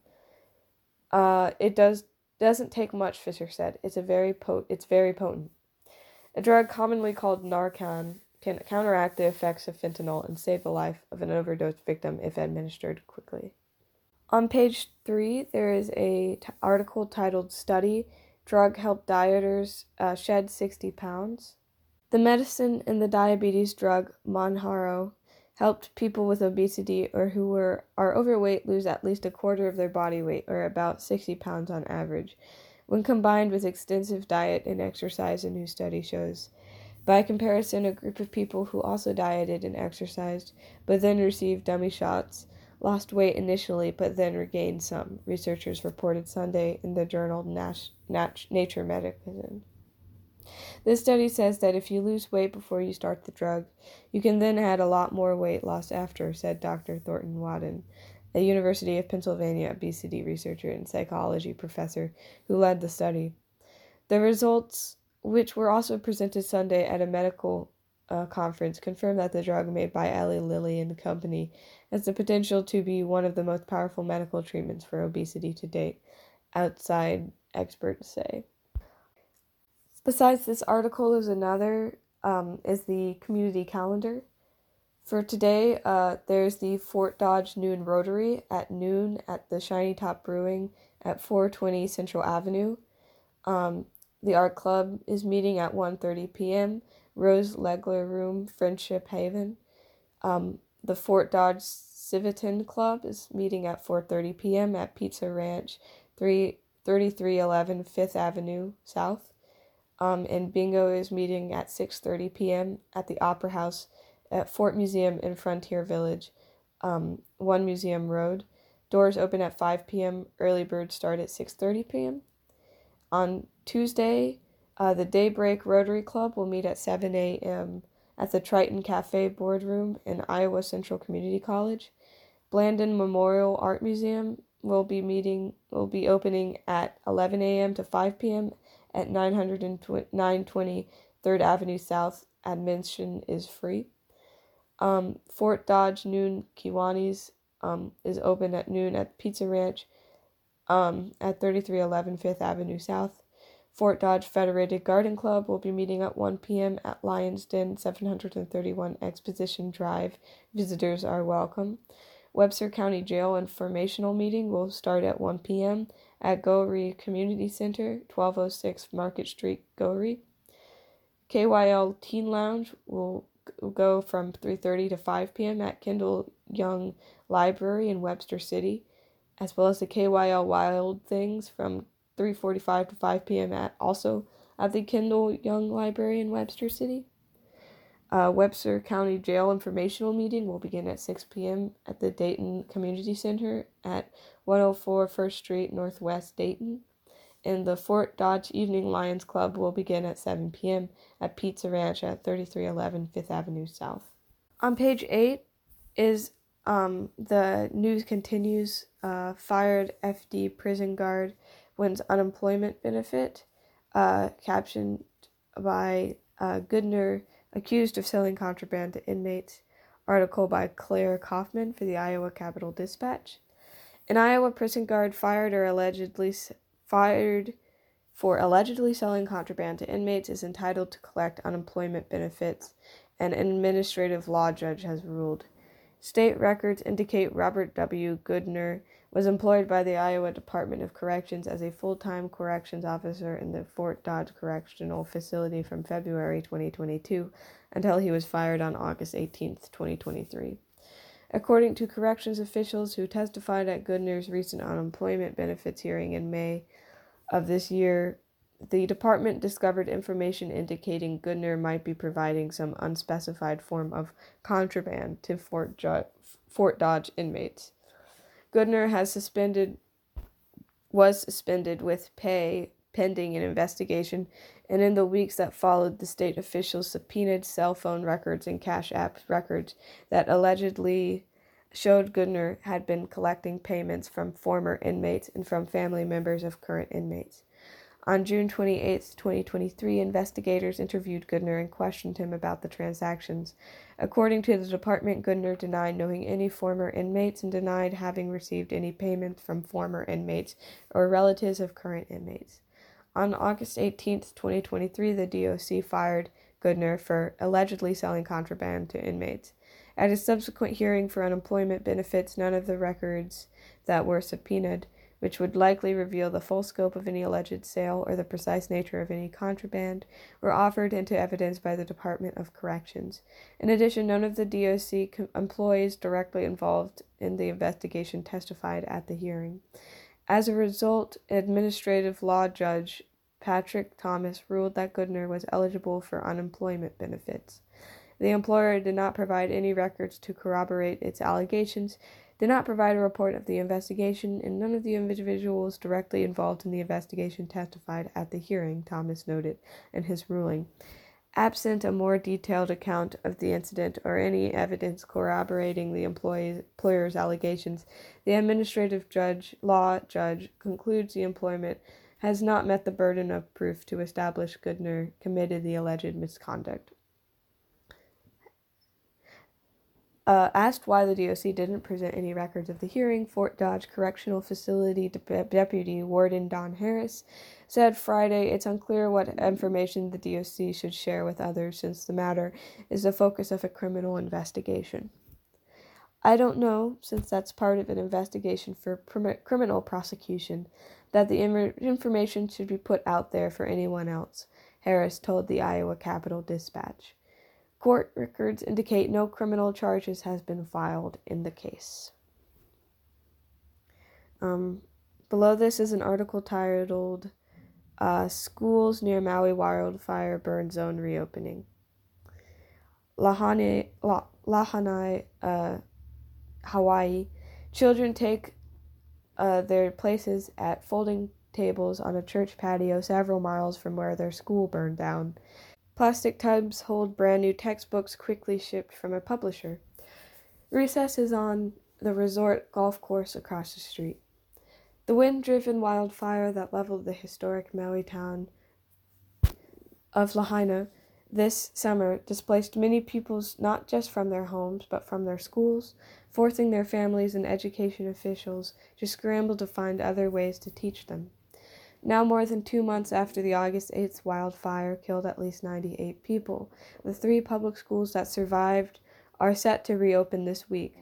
Uh, it does doesn't take much, Fisher said. It's a very pot- it's very potent. A drug commonly called Narcan can counteract the effects of fentanyl and save the life of an overdose victim if administered quickly. On page three, there is a t- article titled Study, Drug Help Dieters uh, Shed sixty pounds. The medicine in the diabetes drug Mounjaro helped people with obesity or who were are overweight lose at least a quarter of their body weight, or about sixty pounds on average, when combined with extensive diet and exercise, a new study shows. By comparison, a group of people who also dieted and exercised, but then received dummy shots, lost weight initially, but then regained some, researchers reported Sunday in the journal Nash, Nat- Nature Medicine. This study says that if you lose weight before you start the drug, you can then add a lot more weight loss after, said Doctor Thornton Wadden, a University of Pennsylvania obesity researcher and psychology professor who led the study. The results, which were also presented Sunday at a medical uh, conference, confirmed that the drug made by Eli Lilly and Company has the potential to be one of the most powerful medical treatments for obesity to date, outside experts say. Besides this article is another, um, is the community calendar. For today, uh, there's the Fort Dodge Noon Rotary at noon at the Shiny Top Brewing at four twenty Central Avenue. Um, the Art Club is meeting at one thirty p.m. Rose Legler Room, Friendship Haven. Um, the Fort Dodge Civitan Club is meeting at four thirty p.m. at Pizza Ranch, thirty-three eleven Fifth Avenue South. Um, and Bingo is meeting at six thirty p.m. at the Opera House at Fort Museum in Frontier Village, um, One Museum Road. Doors open at five p.m. Early birds start at six thirty p.m. On Tuesday, uh, the Daybreak Rotary Club will meet at seven a.m. at the Triton Cafe Boardroom in Iowa Central Community College. Blandon Memorial Art Museum will be meeting will be opening at eleven a.m. to five p.m. at nine twenty Third Avenue South. Admission is free. Um, Fort Dodge Noon Kiwanis um, is open at noon at Pizza Ranch um, at thirty-three eleven Fifth Avenue South. Fort Dodge Federated Garden Club will be meeting at one p.m. at Lions Den, seven thirty-one Exposition Drive. Visitors are welcome. Webster County Jail informational meeting will start at one p.m. at Gowrie Community Center, twelve oh six Market Street, Gowrie. K Y L Teen Lounge will go from three thirty to five p.m. at Kendall Young Library in Webster City, as well as the K Y L Wild Things from three forty-five to five p.m. at also at the Kendall Young Library in Webster City. Uh, Webster County Jail informational meeting will begin at six p.m. at the Dayton Community Center at one oh four First Street, Northwest Dayton. And the Fort Dodge Evening Lions Club will begin at seven p.m. at Pizza Ranch at thirty-three eleven Fifth Avenue South. On page eight is um, the news continues. Uh, fired F D prison guard wins unemployment benefit, uh, captioned by uh, Goodner, accused of selling contraband to inmates. Article by Claire Kaufman for the Iowa Capital Dispatch. An Iowa prison guard fired or allegedly fired for allegedly selling contraband to inmates is entitled to collect unemployment benefits, an administrative law judge has ruled. State records indicate Robert W. Goodner was employed by the Iowa Department of Corrections as a full-time corrections officer in the Fort Dodge Correctional Facility from February twenty twenty-two until he was fired on August eighteenth, twenty twenty-three. According to corrections officials who testified at Goodner's recent unemployment benefits hearing in May of this year, the department discovered information indicating Goodner might be providing some unspecified form of contraband to Fort, jo- Fort Dodge inmates. Goodner has suspended, was suspended with pay pending an investigation, and in the weeks that followed, the state officials subpoenaed cell phone records and Cash App records that allegedly showed Goodner had been collecting payments from former inmates and from family members of current inmates. On June twenty-eighth, twenty twenty-three, investigators interviewed Goodner and questioned him about the transactions. According to the department, Goodner denied knowing any former inmates and denied having received any payment from former inmates or relatives of current inmates. On August eighteenth, twenty twenty-three, the D O C fired Goodner for allegedly selling contraband to inmates. At a subsequent hearing for unemployment benefits, none of the records that were subpoenaed, which would likely reveal the full scope of any alleged sale or the precise nature of any contraband, were offered into evidence by the Department of Corrections. In addition, none of the D O C co- employees directly involved in the investigation testified at the hearing. As a result, administrative law judge Patrick Thomas ruled that Goodner was eligible for unemployment benefits. The employer did not provide any records to corroborate its allegations, did not provide a report of the investigation, and none of the individuals directly involved in the investigation testified at the hearing, Thomas noted in his ruling. Absent a more detailed account of the incident or any evidence corroborating the employer's allegations, the administrative judge, law judge concludes the employment has not met the burden of proof to establish Goodner committed the alleged misconduct. Uh, asked why the D O C didn't present any records of the hearing, Fort Dodge Correctional Facility De- Deputy Warden Don Harris said Friday it's unclear what information the D O C should share with others since the matter is the focus of a criminal investigation. I don't know, since that's part of an investigation for prim- criminal prosecution, that the Im- information should be put out there for anyone else, Harris told the Iowa Capital Dispatch. Court records indicate no criminal charges has been filed in the case. Um, below this is an article titled uh, Schools Near Maui Wildfire Burn Zone Reopening. Lahaina, La, Lahaina uh, Hawaii. Children take uh, their places at folding tables on a church patio several miles from where their school burned down. Plastic tubs hold brand new textbooks quickly shipped from a publisher. Recess is on the resort golf course across the street. The wind-driven wildfire that leveled the historic Maui town of Lahaina this summer displaced many pupils not just from their homes but from their schools, forcing their families and education officials to scramble to find other ways to teach them. Now more than two months after the August eighth wildfire killed at least ninety-eight people, the three public schools that survived are set to reopen this week,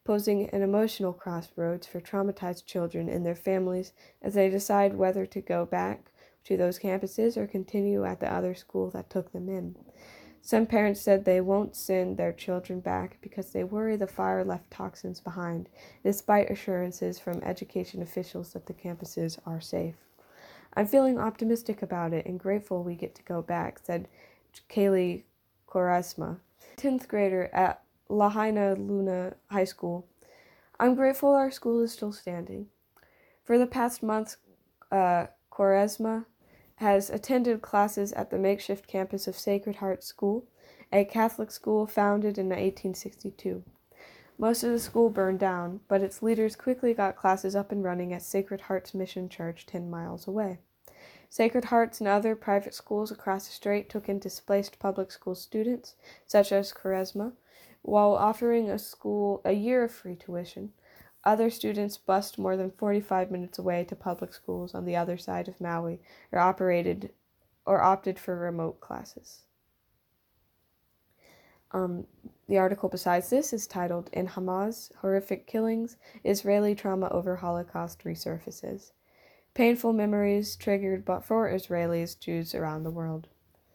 posing an emotional crossroads for traumatized children and their families as they decide whether to go back to those campuses or continue at the other school that took them in. Some parents said they won't send their children back because they worry the fire left toxins behind, despite assurances from education officials that the campuses are safe. I'm feeling optimistic about it and grateful we get to go back, said Kaylee Quaresma, tenth grader at Lahaina Luna High School. I'm grateful our school is still standing. For the past month, uh, Quaresma has attended classes at the makeshift campus of Sacred Heart School, a Catholic school founded in eighteen sixty-two. Most of the school burned down, but its leaders quickly got classes up and running at Sacred Heart's Mission Church ten miles away. Sacred Hearts and other private schools across the strait took in displaced public school students, such as Quaresma, while offering a school a year of free tuition. Other students bused more than forty-five minutes away to public schools on the other side of Maui or operated or opted for remote classes. Um, the article besides this is titled, "In Hamas, Horrific Killings, Israeli Trauma Over Holocaust Resurfaces. Painful Memories Triggered but for Israelis, Jews Around the World."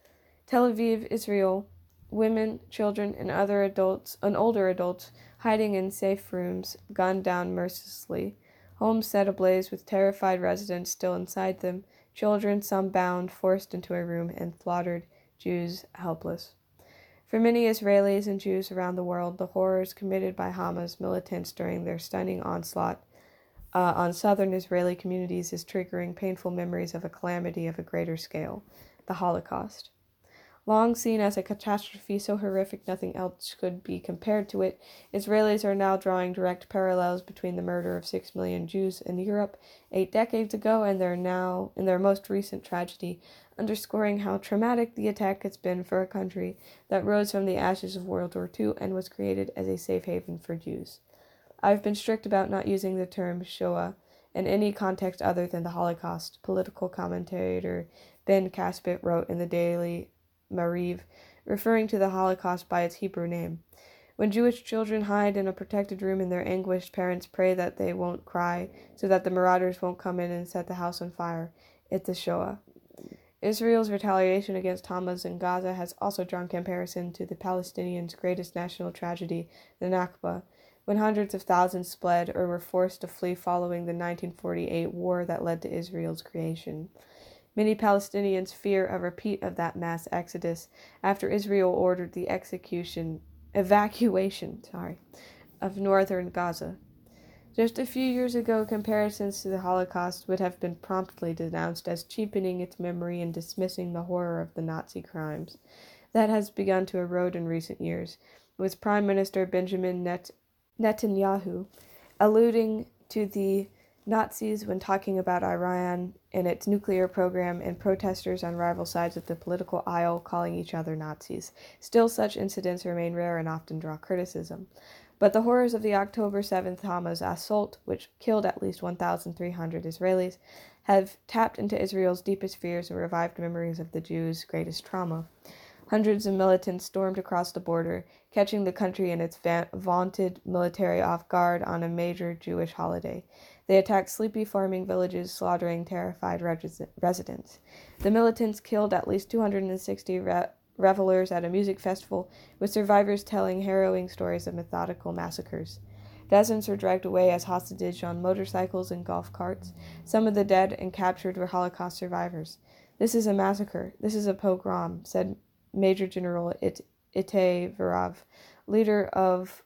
Tel Aviv, Israel. Women, children, and other adults, and older adults, hiding in safe rooms, gunned down mercilessly. Homes set ablaze with terrified residents still inside them. Children, some bound, forced into a room and slaughtered. Jews helpless. For many Israelis and Jews around the world, the horrors committed by Hamas militants during their stunning onslaught uh, on southern Israeli communities is triggering painful memories of a calamity of a greater scale, the Holocaust. Long seen as a catastrophe so horrific nothing else could be compared to it, Israelis are now drawing direct parallels between the murder of six million Jews in Europe eight decades ago and their now, in their most recent tragedy, underscoring how traumatic the attack has been for a country that rose from the ashes of World War Two and was created as a safe haven for Jews. I've been strict about not using the term Shoah in any context other than the Holocaust, political commentator Ben Caspit wrote in the Daily Mariv, referring to the Holocaust by its Hebrew name. When Jewish children hide in a protected room and their anguished parents pray that they won't cry so that the marauders won't come in and set the house on fire, it's a Shoah. Israel's retaliation against Hamas in Gaza has also drawn comparison to the Palestinians' greatest national tragedy, the Nakba, when hundreds of thousands fled or were forced to flee following the nineteen forty-eight war that led to Israel's creation. Many Palestinians fear a repeat of that mass exodus after Israel ordered the execution, evacuation, sorry, of northern Gaza. Just a few years ago, comparisons to the Holocaust would have been promptly denounced as cheapening its memory and dismissing the horror of the Nazi crimes. That has begun to erode in recent years, with Prime Minister Benjamin Net- Netanyahu alluding to the Nazis when talking about Iran and its nuclear program, and protesters on rival sides of the political aisle calling each other Nazis. Still, such incidents remain rare and often draw criticism. But the horrors of the October seventh Hamas assault, which killed at least one thousand three hundred Israelis, have tapped into Israel's deepest fears and revived memories of the Jews' greatest trauma. Hundreds of militants stormed across the border, catching the country and its va- vaunted military off guard on a major Jewish holiday. They attacked sleepy farming villages, slaughtering terrified res- residents. The militants killed at least two hundred sixty re- revelers at a music festival, with survivors telling harrowing stories of methodical massacres. Dozens were dragged away as hostages on motorcycles and golf carts. Some of the dead and captured were Holocaust survivors. "This is a massacre. This is a pogrom," said Major General It- Itay Verav, leader of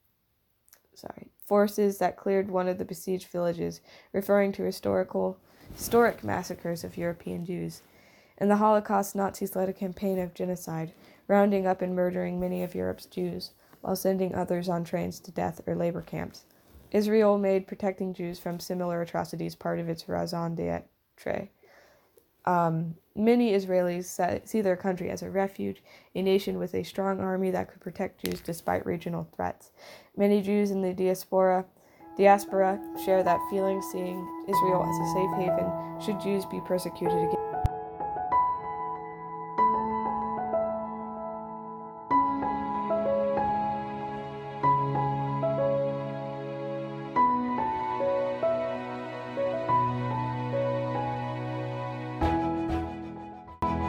sorry, forces that cleared one of the besieged villages, referring to historical, historic massacres of European Jews. In the Holocaust, Nazis led a campaign of genocide, rounding up and murdering many of Europe's Jews, while sending others on trains to death or labor camps. Israel made protecting Jews from similar atrocities part of its raison d'etre. Um, many Israelis see their country as a refuge, a nation with a strong army that could protect Jews despite regional threats. Many Jews in the diaspora, diaspora share that feeling, seeing Israel as a safe haven should Jews be persecuted again.